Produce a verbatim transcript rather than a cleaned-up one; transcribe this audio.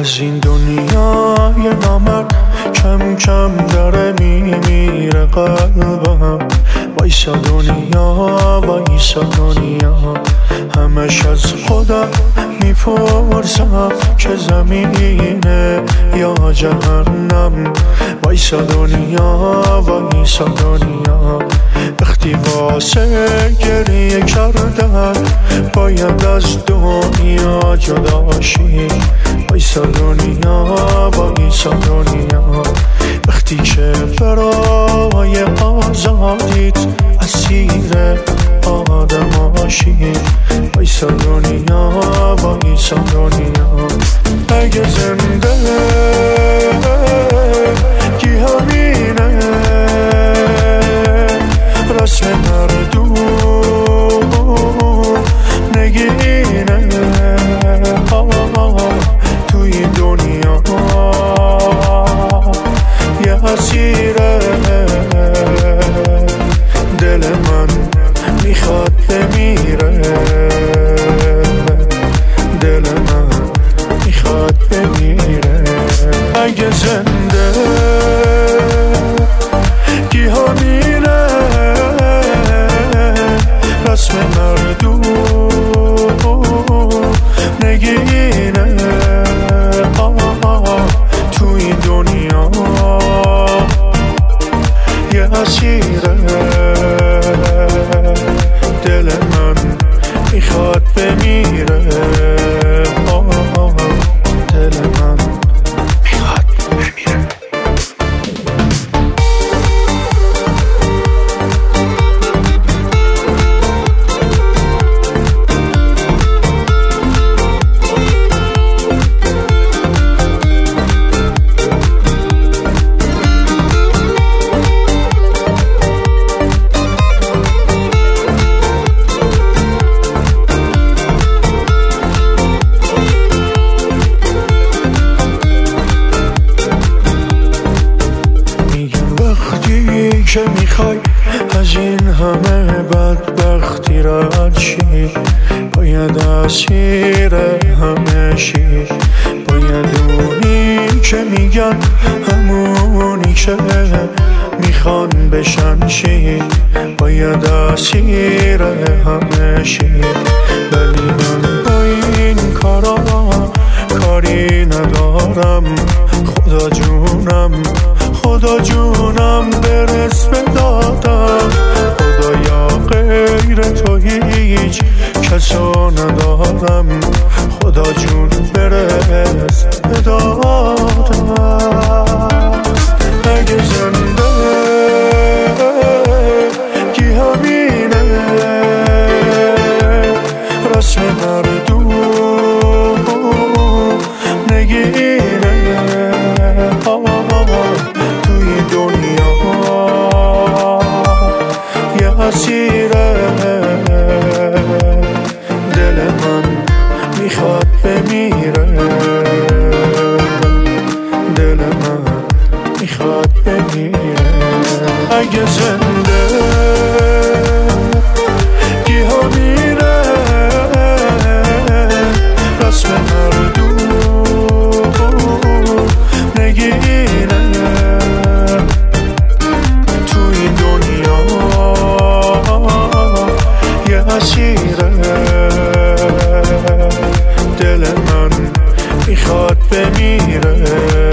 از این دنیای نامرد کم کم داره میمیره قلبم. وایسا دنیا وایسا دنیا، همش از خودم میپرسم که زمینه یا جهنم. وایسا دنیا وایسا دنیا، وقتی واسه گریه کردن باید از دنیا جدا شی. وایسا دنیا وایسا دنیا، وقتی که برای آزادیت اسیر آدم باشی. وایسا دنیا وایسا دنیا، اگه زنده کی همینه رسم مردم نگینه. تو این دنیا یه اسیره، دل من میخواد بمیره، دل من میخواد بمیره. اگه زنده کی همینه رسم مردم نگینه. تو این دنیا یه اسیره، دل من میخواد بمیره، دل من میخواد بمیره. که میخوای از این همه بدبختی رد شی، باید اسیر همه شی. باید اونی که میگن همونی که میخوان بشن شی، باید اسیر همه شی. ولی من با این کارا کاری ندارم، خدا جونم خدا جونم برس به دادم. خدایا غیر تو هیچ کسا ندارم، خدا جون برس به دادم. اگه زنده کی همینه رسم مردم نگینه. توی دنیا یه اسیره، دل من میخواد بمیره، دل من میخواد بمیره. اگه زنده کی همینه رسم مردم نگینه. تو این دنیا یه اسیره، دل من میخواد بمیره.